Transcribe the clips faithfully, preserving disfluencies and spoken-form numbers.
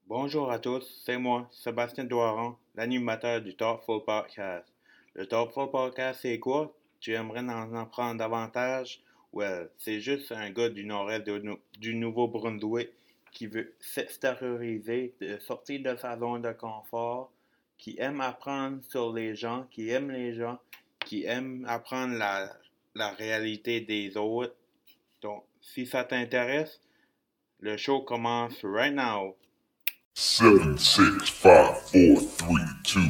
Bonjour à tous, c'est moi, Sébastien Doiron, l'animateur du Thoughtful Podcast. Le Thoughtful Podcast, c'est quoi? Tu aimerais en apprendre davantage? Well, c'est juste un gars du nord-est de nou- du Nouveau-Brunswick qui veut s'extérioriser, de sortir de sa zone de confort, qui aime apprendre sur les gens, qui aime les gens, qui aime apprendre la, la réalité des autres. Donc, si ça t'intéresse, le show commence right now. Seven, six, five, four, three, two.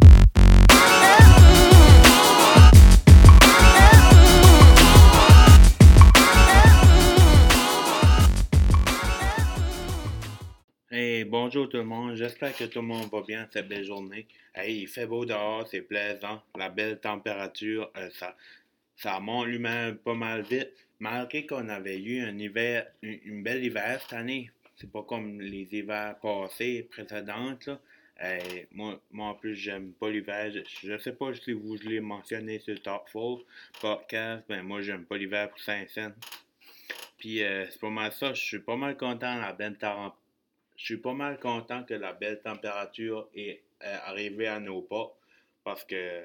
Hey, bonjour tout le monde, j'espère que tout le monde va bien cette belle journée. Hey, il fait beau dehors, c'est plaisant, la belle température, euh, ça, ça monte l'humeur pas mal vite. Malgré qu'on avait eu un hiver, une, une belle hiver cette année, c'est pas comme les hivers passés, précédentes, là. Hey, moi, moi en plus, j'aime pas l'hiver. Je, je sais pas si vous je l'ai mentionné sur le Thoughtful Podcast, ben moi j'aime pas l'hiver pour Saint-Saëns. Puis euh, c'est pas mal ça, je suis pas mal content la belle température. Je suis pas mal content que la belle température est euh, arrivée à nos pas parce que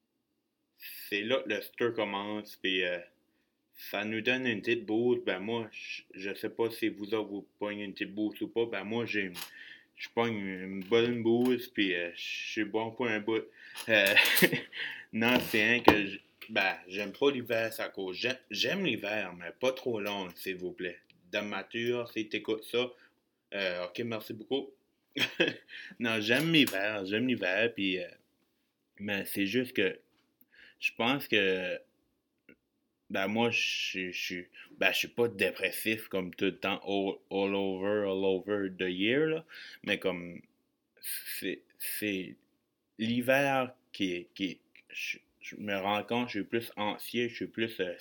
c'est là que le stir commence puis euh, ça nous donne une petite boost. Ben moi, je, je sais pas si vous autres vous pognez une petite boost ou pas. Ben moi, j'ai une, je pogne une bonne boost puis euh, je suis bon pour un bout. Euh, non, c'est un que je- ben, j'aime pas l'hiver, ça cause. J'aime, j'aime l'hiver, mais pas trop long, s'il vous plaît. Dame mature, si t'écoutes ça, euh, ok, merci beaucoup. Non, j'aime l'hiver, j'aime l'hiver, puis euh, mais c'est juste que je pense que ben moi je je suis ben je suis pas dépressif comme tout le temps all, all over all over the year là, mais comme c'est c'est l'hiver qui est qui est- je, je me rends compte, je suis plus anxieux, je suis plus euh,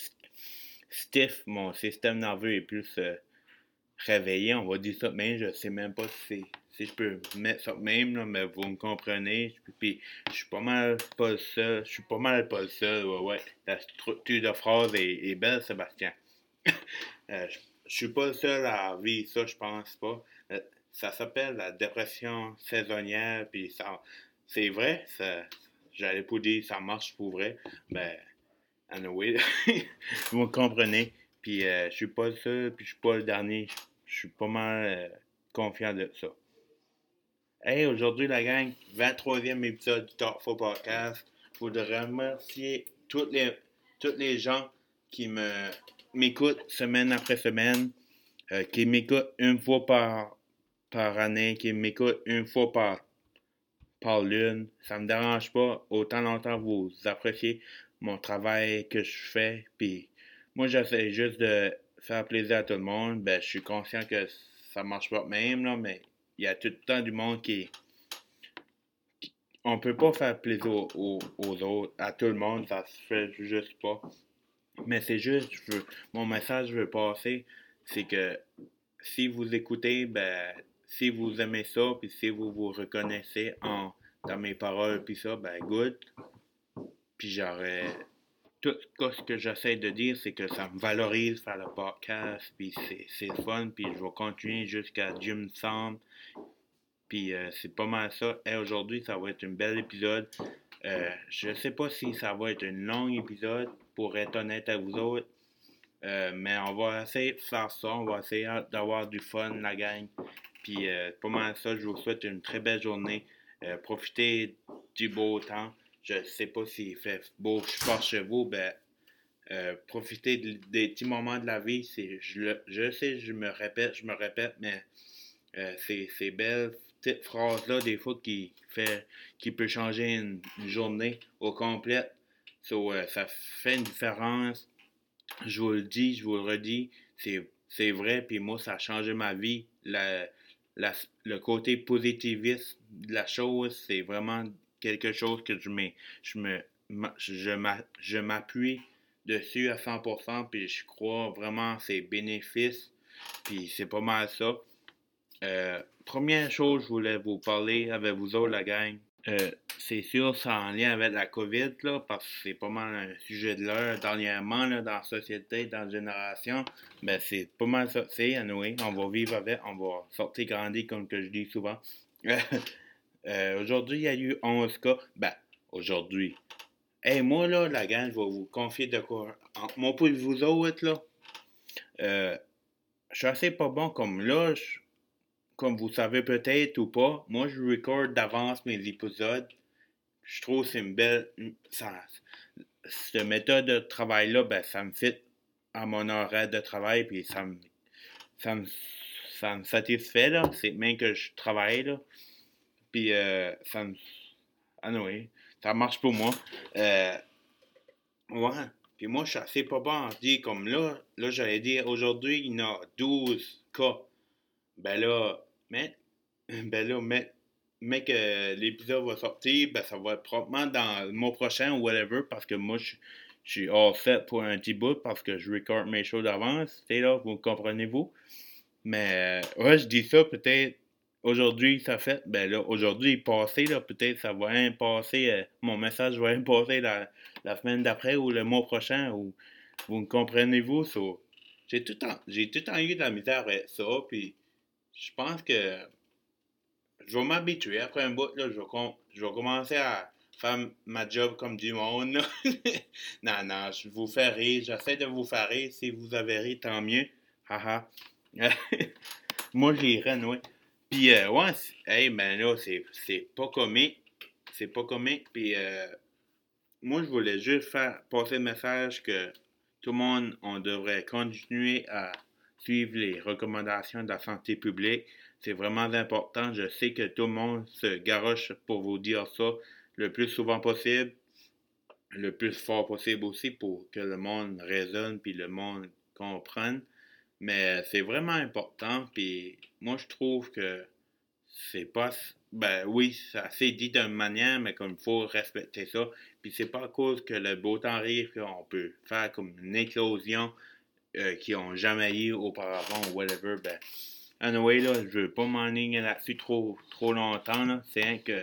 stiff, mon système nerveux est plus euh, réveillé, on va dire ça de même, je sais même pas si, si je peux mettre ça de même, là, mais vous me comprenez. Puis je suis pas mal pas le seul, je suis pas mal pas le seul, ouais, ouais. La structure de phrase est, est belle, Sébastien. Euh, je, je suis pas le seul à vivre ça, je pense pas. Euh, ça s'appelle la dépression saisonnière, puis ça, c'est vrai, ça, j'allais pas dire ça marche pour vrai, mais anyway, vous me comprenez. Puis euh, je suis pas le seul, puis je suis pas le dernier. Je suis pas mal euh, confiant de ça. Hey, aujourd'hui, la gang, vingt-troisième épisode du Thoughtful Podcast. Je voudrais remercier toutes les, toutes les gens qui me m'écoutent semaine après semaine, euh, qui m'écoutent une fois par, par année, qui m'écoutent une fois par, par lune. Ça me dérange pas. Autant longtemps vous appréciez mon travail que je fais. Puis moi, j'essaie juste de faire plaisir à tout le monde. Ben, je suis conscient que ça marche pas de même, là, mais il y a tout le temps du monde qui. On peut pas faire plaisir aux, aux- aux autres, à tout le monde, ça se fait juste pas. Mais c'est juste, je veux- mon message que je veux passer, c'est que si vous écoutez, ben, si vous aimez ça, puis si vous vous reconnaissez en, dans mes paroles, puis ça, ben, good. Puis j'aurais. Tout ce que j'essaie de dire, c'est que ça me valorise faire le podcast, puis c'est, c'est le fun, puis je vais continuer jusqu'à Dieu me semble. Puis euh, c'est pas mal ça. Et aujourd'hui, ça va être un bel épisode. Euh, je sais pas si ça va être un long épisode, pour être honnête avec vous autres. Euh, mais on va essayer de faire ça. On va essayer d'avoir du fun, la gang. Puis euh, pas mal ça. Je vous souhaite une très belle journée. Euh, profitez du beau temps. Je sais pas s'il fait beau par chez vous. Ben, euh, profitez de- des petits moments de la vie. C'est, je, le- je sais, je me répète, je me répète, mais euh, ces, ces belles petites phrases-là, des fois, qui, fait, qui peut changer une, une journée au complet. So, euh, ça fait une différence. Je vous le dis, je vous le redis, c'est, c'est vrai, puis moi, ça a changé ma vie. La, la- le côté positiviste de la chose, c'est vraiment quelque chose que je, mets, je, me, ma- je, m'a- je m'appuie dessus à cent pour cent, puis je crois vraiment à ses bénéfices, puis c'est pas mal ça. Euh, première chose, je voulais vous parler avec vous autres, la gang. Euh, c'est sûr, c'est en lien avec la COVID, là, parce que c'est pas mal un sujet de l'heure dernièrement, là, dans la société, dans la génération. Ben, c'est pas mal ça. C'est, anyway, on va vivre avec, on va sortir grandi, comme que je dis souvent. Euh, aujourd'hui, il y a eu onze cas. Ben, aujourd'hui. Hey, moi, là, la gang, je vais vous confier de quoi. Entre moi et vous autres, là, euh, je suis assez pas bon comme là. je- Comme vous savez peut-être ou pas, moi, je record d'avance mes épisodes. Je trouve que c'est une belle. Ça, cette méthode de travail-là, ben, ça me fit à mon horaire de travail, puis ça me, ça me, ça me satisfait, là. C'est même que je travaille, là. Puis, euh, ça me. Ah non, oui, ça marche pour moi. Euh, ouais. Puis moi, je suis assez pas bon à dire comme là. Là, j'allais dire aujourd'hui, il y en a douze cas. Ben là, mais, ben là, mais, mais que l'épisode va sortir, ben ça va être probablement dans le mois prochain ou whatever, parce que moi, je, je suis all set pour un petit bout, parce que je record mes shows d'avance, c'est là, vous comprenez-vous? Mais, euh, ouais, je dis ça, peut-être, aujourd'hui, ça fait, ben là, aujourd'hui, passé, là, peut-être, ça va rien passer, euh, mon message va rien passer la, la semaine d'après ou le mois prochain, ou, vous me comprenez-vous? So, j'ai tout le temps, j'ai tout le temps eu de la misère avec ça, puis je pense que je vais m'habituer. Après un bout, là, je vais, com- je vais commencer à faire ma job comme du monde. Là. non, non, je vous fais rire. J'essaie de vous faire rire. Si vous avez ri, tant mieux. Haha. Moi, j'ai ri, oui. Puis, euh, ouais, c'est- hey, ben là, c'est, c'est pas comique. C'est pas comique. Puis, euh, moi, je voulais juste faire passer le message que tout le monde, on devrait continuer à suivre les recommandations de la santé publique. C'est vraiment important. Je sais que tout le monde se garoche pour vous dire ça le plus souvent possible, le plus fort possible aussi pour que le monde raisonne puis le monde comprenne. Mais c'est vraiment important. Puis moi, je trouve que c'est pas. Ben oui, ça s'est dit d'une manière, mais comme il faut respecter ça. Puis c'est pas à cause que le beau temps arrive qu'on peut faire comme une éclosion euh, qu'ils n'ont jamais eu auparavant ou whatever. Ben, anyway, là, je veux pas m'enligner là-dessus trop, trop longtemps. Là. C'est un que.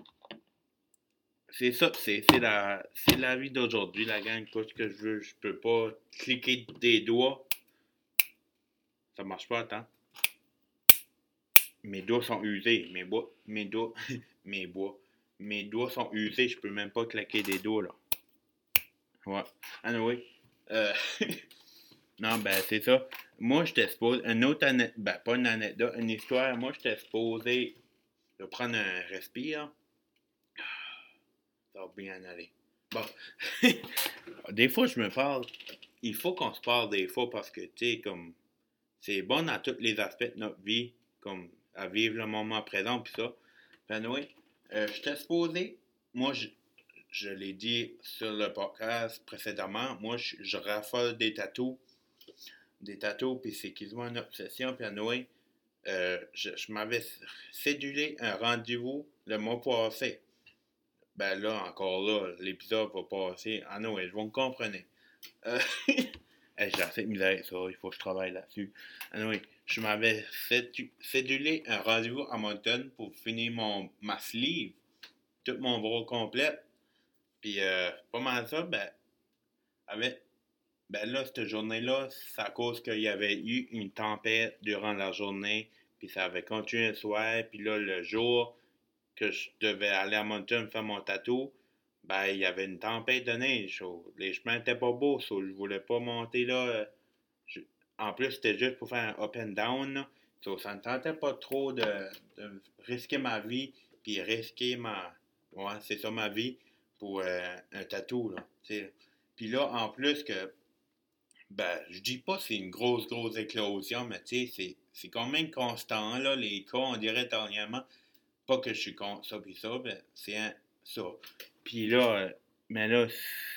C'est ça, c'est, c'est la, c'est la vie d'aujourd'hui, la gang. Tout ce que je veux, je peux pas cliquer des doigts. Ça marche pas, attends. Mes doigts sont usés. Mes bois, mes doigts, mes bois. Mes doigts sont usés. Je peux même pas claquer des doigts, là. Ouais. Anyway. Euh, non, ben, c'est ça. Moi, j'étais supposé. Une autre anecdote. Ben, pas une anecdote, une histoire. Moi, j'étais supposé de prendre un respire. Ça va bien aller. Bon. Des fois, je me parle. Il faut qu'on se parle des fois parce que, tu sais, comme. C'est bon dans tous les aspects de notre vie. Comme à vivre le moment présent, puis ça. Ben, anyway. Euh, j'étais supposé. Moi, je, je l'ai dit sur le podcast précédemment. Moi, je, je raffole des tatous. Des tatous, puis c'est quasiment une obsession. Puis anyway, euh, je, je m'avais cédulé un rendez-vous le mois passé. Ben là, encore là, l'épisode va passer. Ah non, ouais, je vous me comprenez. Euh, hey, j'ai assez de misère avec ça, il faut que je travaille là-dessus. Ah oui, je m'avais cédu- cédulé un rendez-vous à Moncton pour finir mon, ma sleeve, tout mon bras complet. Puis, euh, pas mal ça, ben, avec, ben là, cette journée-là, c'est à cause qu'il y avait eu une tempête durant la journée, puis ça avait continué le soir, puis là, le jour que je devais aller à Moncton faire mon tatou, ben, il y avait une tempête de neige. So, les chemins étaient pas beaux, so, je voulais pas monter là. euh, je- En plus, c'était juste pour faire un up and down, là. So, ça ne tentait pas trop de, de risquer ma vie, puis risquer ma. Ouais, c'est ça ma vie, pour euh, un tatou, là. T'sais. Puis là, en plus que. Ben, je dis pas que c'est une grosse, grosse éclosion, mais tu sais, c'est, c'est quand même constant, là, les cas, on dirait dernièrement. Pas que je suis contre ça pis ça, ben, c'est un, ça. Puis là, euh, mais là,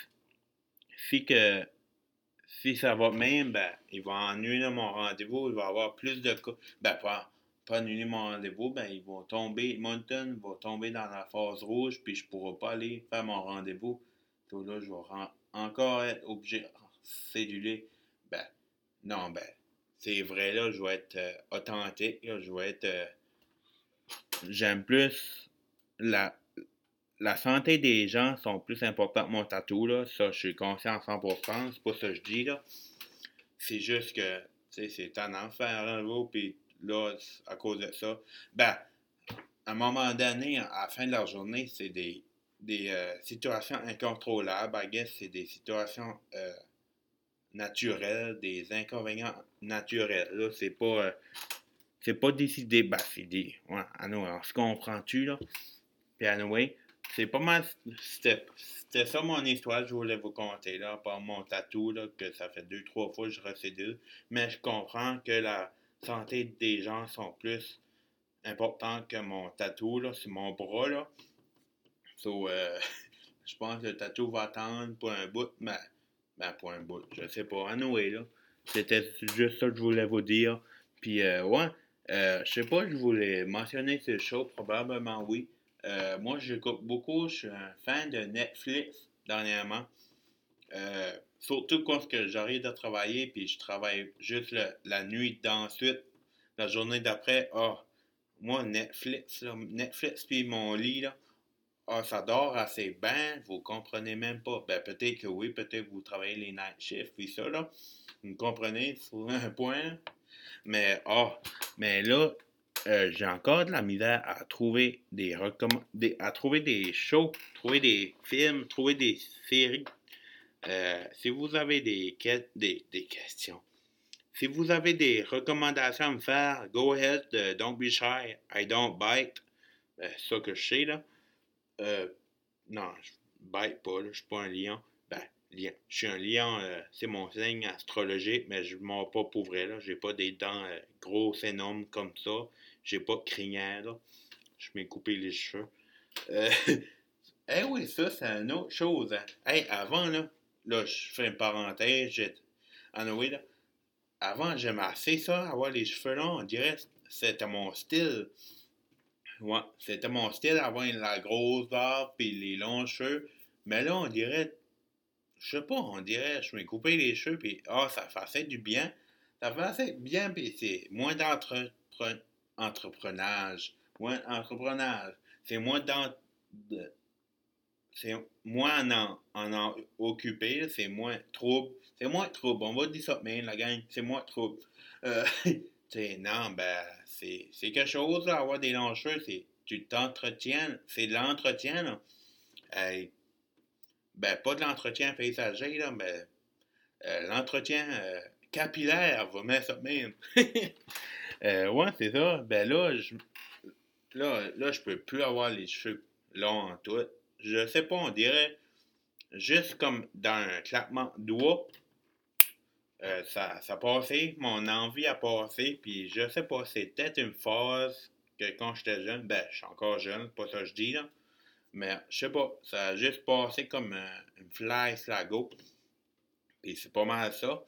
si que, si ça va même, ben, ils vont annuler mon rendez-vous, il va y avoir plus de cas. Ben, pas, pas annuler mon rendez-vous, ben, ils vont tomber, Mountain va tomber dans la phase rouge, puis je pourrai pas aller faire mon rendez-vous. Donc là, je vais ren- encore être obligé de céduler. Ben, non, ben, c'est vrai, là, je vais être euh, authentique, là, je vais être. euh, J'aime plus la, la santé des gens sont plus importantes que mon tatou, là. Ça, je suis conscient à cent pour cent. C'est pas ça que je dis, là. C'est juste que, tu sais, c'est tannant de faire un lot, puis là, à cause de ça, ben, à un moment donné, à la fin de la journée, c'est des, des euh, situations incontrôlables. I guess c'est des situations euh, naturelles, des inconvénients naturels. Là, c'est pas, euh, c'est pas décidé. Ben, c'est des. Ouais, anyway, on se comprend-tu, là? Puis, anyway, c'est pas mal. C'était, c'était ça mon histoire que je voulais vous conter, là, par mon tatou, là, que ça fait deux, trois fois que je recédule. Mais je comprends que la santé des gens sont plus important que mon tatou, là, sur mon bras, là. So, euh, je pense que le tatou va attendre pour un bout, mais, ben, pour un bout, je sais pas. Anyway, là, c'était juste ça que je voulais vous dire. Puis, euh, ouais, euh, je sais pas, je voulais mentionner ce show, probablement oui. Euh, moi, j'écoute beaucoup, je suis un fan de Netflix, dernièrement. Euh, surtout quand j'arrive de travailler, puis je travaille juste le, la nuit d'ensuite, la journée d'après, ah, oh, moi, Netflix, là, Netflix puis mon lit, là, ah, ça dort assez bien, vous comprenez même pas. Ben, peut-être que oui, peut-être que vous travaillez les night shifts, puis ça, là. Vous me comprenez, sur un point. Mais, ah, mais là, euh, j'ai encore de la misère à trouver des recomm- des, à trouver des shows, trouver des films, trouver des séries. Euh, si vous avez des, que- des, des questions, si vous avez des recommandations à me faire, go ahead, uh, don't be shy, I don't bite. Euh, c'est ça que je sais, là. Euh, non, je bite pas, là, je suis pas un lion. Ben, lion. Je suis un lion, euh, c'est mon signe astrologique, mais je mords pas pour vrai, là. J'ai pas des dents euh, grosses, énormes comme ça. J'ai pas de crinière, là. Je m'ai coupé les cheveux. Euh, eh oui, ça, c'est une autre chose, hein. Hey, avant, là, là, je fais une parenthèse, j'ai... Anyway, là, avant, j'aimais assez ça, avoir les cheveux longs. On dirait que c'était mon style. Ouais, c'était mon style, avoir la grosse barbe et les longs cheveux. Mais là, on dirait, je sais pas, on dirait, je me coupé les cheveux puis ah, ça faisait du bien. Ça faisait bien puis c'est moins d'entreprenage. Moins d'entreprenage. C'est moins d'en... de- c'est moins en, en, en occupé, c'est moins trouble. C'est moins trouble. On va dire ça, mais la gang, c'est moins trouble. Euh, t'sais, non, ben, c'est, c'est quelque chose, là, avoir des longs cheveux, c'est, tu t'entretiens, c'est de l'entretien, là. Hey, ben, pas de l'entretien paysager, là, mais euh, l'entretien euh, capillaire, va mettre ça de même. euh, ouais, c'est ça. Ben là, je, là, là, je peux plus avoir les cheveux longs en tout. Je sais pas, on dirait, juste comme dans un claquement de doigts, euh, ça, ça passait, mon envie a passé, puis je sais pas, c'est peut-être une phase que quand j'étais jeune, ben, je suis encore jeune, pas ça que je dis, là, mais je sais pas, ça a juste passé comme un, une fly slago, puis c'est pas mal ça.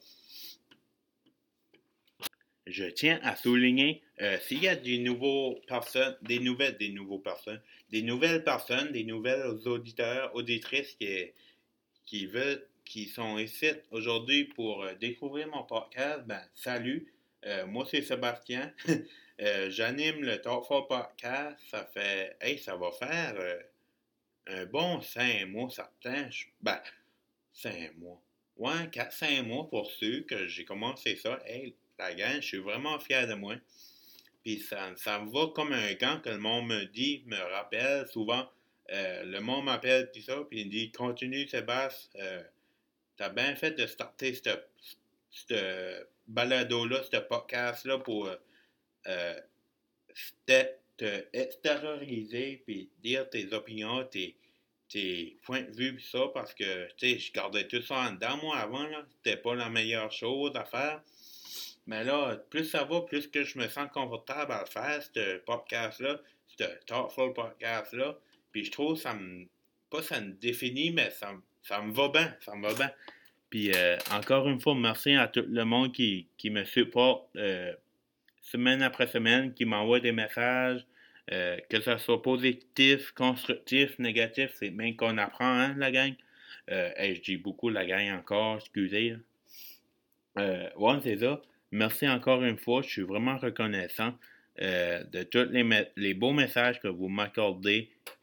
Je tiens à souligner, euh, s'il y a des nouveaux personnes, des nouvelles, des nouveaux personnes, des nouvelles personnes, des nouvelles auditeurs, auditrices qui, qui veulent, qui sont ici aujourd'hui pour euh, découvrir mon podcast, ben salut, euh, moi c'est Sébastien, euh, j'anime le Talk for Podcast, ça fait, hey, ça va faire euh, un bon cinq mois, certain, je- ben, cinq mois, ouais, quatre, cinq mois pour ceux que j'ai commencé ça, hey, la gang, je suis vraiment fier de moi, puis ça, ça me va comme un gant que le monde me dit, me rappelle souvent, euh, le monde m'appelle puis ça, puis il me dit, continue Sébastien, euh, t'as bien fait de starter ce balado-là, ce podcast-là pour euh, euh, te extérioriser puis dire tes opinions, tes, tes points de vue pis ça, parce que, tu sais, je gardais tout ça en dedans, moi, avant, là. C'était pas la meilleure chose à faire. Mais là, plus ça va, plus que je me sens confortable à le faire, ce podcast-là, ce Thoughtful podcast-là. Puis je trouve que ça me... Pas ça me définit, mais ça, ça me va bien, ça me va bien. Puis euh, encore une fois, merci à tout le monde qui, qui me supporte euh, semaine après semaine, qui m'envoie des messages, euh, que ce soit positif, constructif, négatif, c'est bien qu'on apprend, hein, la gang. Euh, hey, je dis beaucoup la gang encore, excusez. Euh, ouais, c'est ça. Merci encore une fois, je suis vraiment reconnaissant euh, de tous les, les beaux messages que vous m'accordez,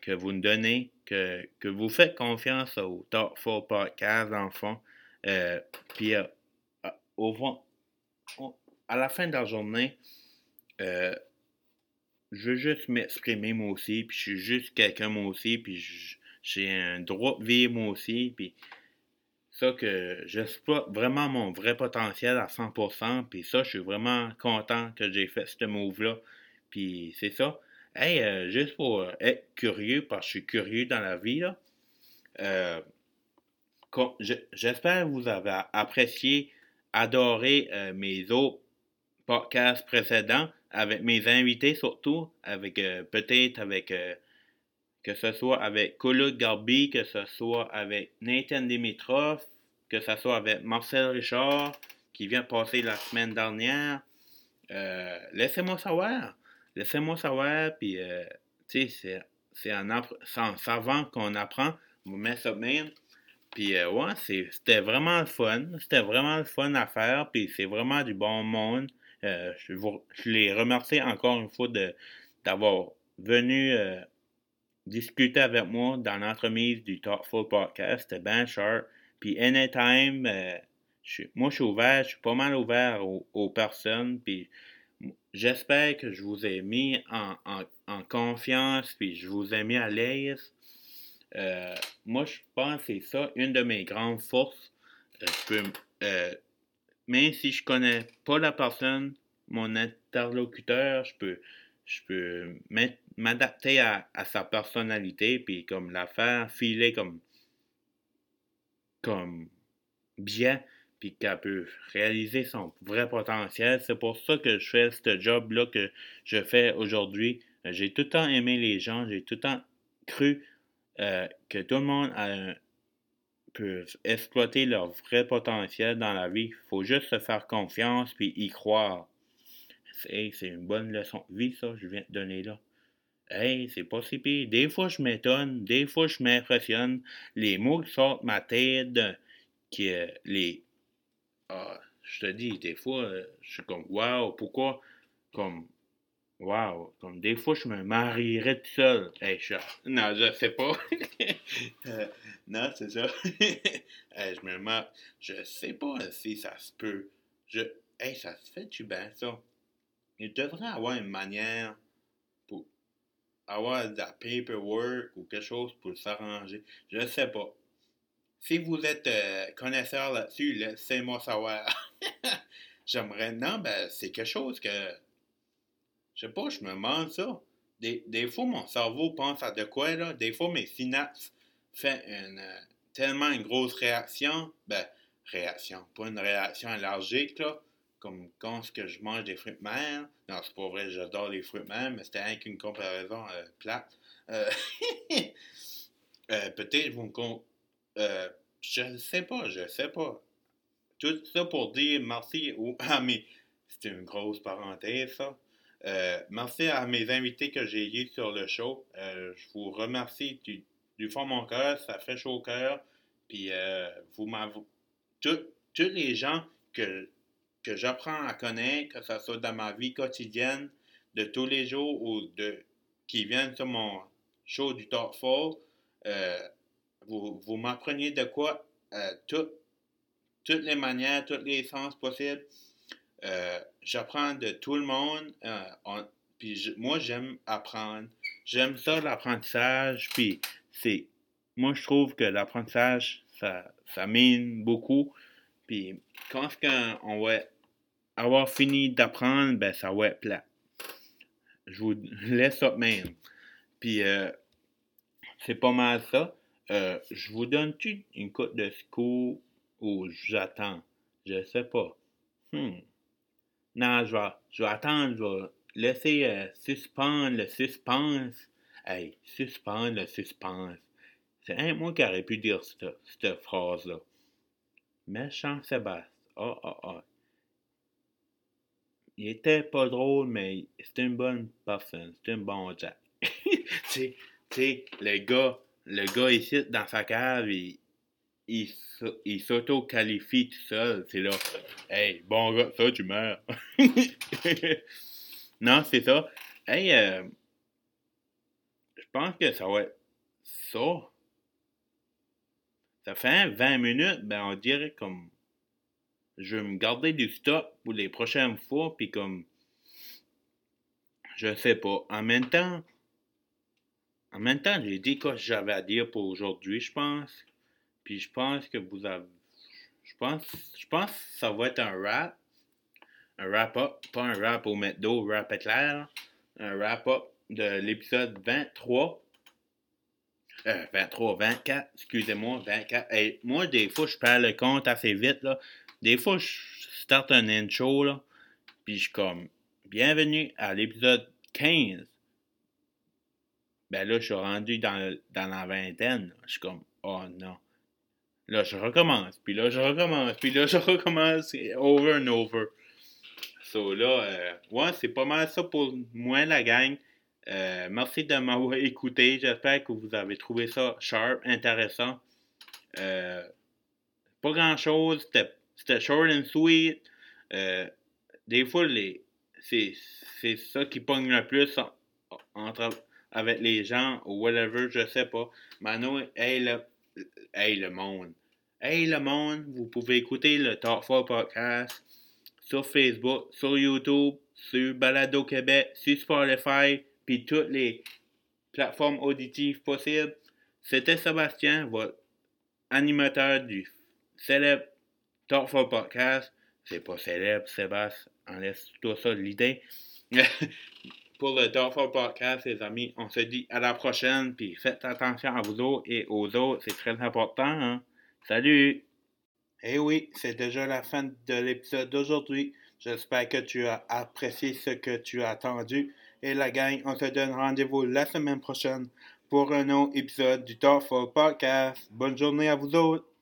que vous nous donnez, que, que vous faites confiance au Thoughtful Podcast, dans le fond. Euh, puis, euh, au fond, au- à la fin de la journée, euh, je veux juste m'exprimer moi aussi, puis je suis juste quelqu'un moi aussi, puis je- j'ai un droit de vivre moi aussi, puis ça que j'exploite vraiment mon vrai potentiel à cent pour cent, puis ça, je suis vraiment content que j'ai fait ce move-là, puis c'est ça. Hey, euh, juste pour euh, être curieux, parce que je suis curieux dans la vie, là, euh, con- je- j'espère que vous avez apprécié, adoré euh, mes autres podcasts précédents, avec mes invités surtout, avec euh, peut-être avec euh, que ce soit avec Kouloud Garbi, que ce soit avec Nathan Dimitrov, que ce soit avec Marcel Richard, qui vient de passer la semaine dernière. Euh, laissez-moi savoir. Laissez-moi savoir, puis, euh, tu sais, c'est, c'est en, appre- c'est en savant qu'on apprend. On met ça de même. Puis, euh, ouais, c'est, c'était vraiment le fun. C'était vraiment le fun à faire, puis c'est vraiment du bon monde. Euh, je, vous, je les remercie encore une fois de, d'avoir venu euh, discuter avec moi dans l'entremise du Thoughtful Podcast. C'était bien sharp. Puis anytime, euh, je suis- moi je suis ouvert, je suis pas mal ouvert aux, aux personnes. Puis j'espère que je vous ai mis en, en, en confiance, puis je vous ai mis à l'aise. Euh, moi je pense que c'est ça, une de mes grandes forces. Euh, je peux, euh, même si je connais pas la personne, mon interlocuteur, je peux, je peux m'adapter à, à sa personnalité, puis comme la faire filer comme, comme bien, puis qu'elle peut réaliser son vrai potentiel. C'est pour ça que je fais ce job-là que je fais aujourd'hui. J'ai tout le temps aimé les gens, j'ai tout le temps cru euh, que tout le monde a un, peuvent exploiter leur vrai potentiel dans la vie. Il faut juste se faire confiance puis y croire. Hey, c'est une bonne leçon de vie, ça, je viens de donner là. Hey, c'est pas si pire. Des fois, je m'étonne, des fois, je m'impressionne. Les mots qui sortent de ma tête, qui, euh, les... Ah, je te dis, des fois, euh, je suis comme, wow, pourquoi? Comme, wow, comme des fois, je me marierais tout seul. Hey, je... Non, je sais pas. Euh, non, c'est ça. Hey, je me mar... Je sais pas si ça se peut. Je... Hey, ça se fait-tu bien, ça? Il devrait avoir une manière pour avoir de la paperwork ou quelque chose pour s'arranger. Je sais pas. Si vous êtes euh, connaisseur là-dessus, laissez-moi savoir. J'aimerais... Non, ben, c'est quelque chose que... Je sais pas, je me demande ça. Des, des fois, mon cerveau pense à de quoi, là. Des fois, mes synapses font une, euh, tellement une grosse réaction. Ben, réaction, pas une réaction allergique, là. Comme quand ce que je mange des fruits de mer. Non, c'est pas vrai, j'adore les fruits de mer, mais c'était rien qu'une comparaison euh, plate. Euh, euh, peut-être vous me con... Euh, je sais pas, je sais pas. Tout ça pour dire merci aux... Ah, mais c'est une grosse parenthèse, ça. Euh, merci à mes invités que j'ai eus sur le show. Euh, je vous remercie du, du fond de mon cœur. Ça fait chaud au cœur. Puis, euh, vous m'avez... Tous tous les gens que, que j'apprends à connaître, que ce soit dans ma vie quotidienne, de tous les jours ou de qui viennent sur mon show du Thoughtful, euh, vous, vous m'appreniez de quoi? Euh, tout, toutes les manières, tous les sens possibles. Euh, j'apprends de tout le monde. Euh, on- puis je- moi, j'aime apprendre. J'aime ça, l'apprentissage. Puis c'est, moi, je trouve que l'apprentissage, ça, ça mine beaucoup. Puis quand on va avoir fini d'apprendre, ben ça va être plat. Je vous laisse ça de même. Puis euh, c'est pas mal ça. Euh, je vous donne-tu une cote de secours ou j'attends? Je sais pas. Hmm. Non, je vais, je vais attendre, je vais laisser euh, suspendre le suspense. Hey, suspendre le suspense. C'est un moi qui aurait pu dire cette, cette phrase-là. Méchant Sébastien. Ah, ah, ah. Il était pas drôle, mais c'était une bonne personne. C'était un bon Jack. Tu sais, tu sais, le gars, le gars ici, dans sa cave, il, il, s- il s'auto-qualifie tout seul. C'est là, hey, bon gars, ça, tu meurs. Non, c'est ça. Hey, euh, je pense que ça va être ça, ça fait vingt minutes, ben on dirait comme je vais me garder du stock pour les prochaines fois, puis comme je sais pas. En même temps, en même temps, j'ai dit quoi j'avais à dire pour aujourd'hui, je pense. Puis je pense que vous avez. Je pense. Je pense que ça va être un rap. Un wrap-up. Pas un rap au McDo, rap éclair. Un wrap-up de l'épisode vingt-trois. Euh, vingt-trois, vingt-quatre, excusez-moi, vingt-quatre. Hey, moi, des fois, je perds le compte assez vite, là. Des fois, je starte un intro, là. Puis je suis comme, bienvenue à l'épisode quinze. Ben là, je suis rendu dans, dans la vingtaine. Je suis comme, oh non. Là, je recommence. Puis là, je recommence. Puis là, je recommence. Over and over. So là, euh, ouais, c'est pas mal ça pour moi, la gang. Euh, merci de m'avoir écouté. J'espère que vous avez trouvé ça sharp, intéressant. Euh, pas grand-chose. C'était, c'était short and sweet. Euh, des fois, les, c'est, c'est ça qui pogne le plus en- entre, avec les gens ou whatever, je sais pas. Mano, hey le, hey le monde. Hey le monde, vous pouvez écouter le Talk four Podcast sur Facebook, sur YouTube, sur Balado Québec, sur Spotify, puis toutes les plateformes auditives possibles. C'était Sébastien, votre animateur du célèbre Talk four Podcast. C'est pas célèbre, Sébastien, enlève-toi ça de l'idée. Pour le Talk four Podcast, les amis, on se dit à la prochaine, puis faites attention à vous autres et aux autres, c'est très important, hein? Salut! Eh oui, c'est déjà la fin de l'épisode d'aujourd'hui. J'espère que tu as apprécié ce que tu as entendu. Et la gang, on se donne rendez-vous la semaine prochaine pour un autre épisode du Talk four Podcast. Bonne journée à vous autres!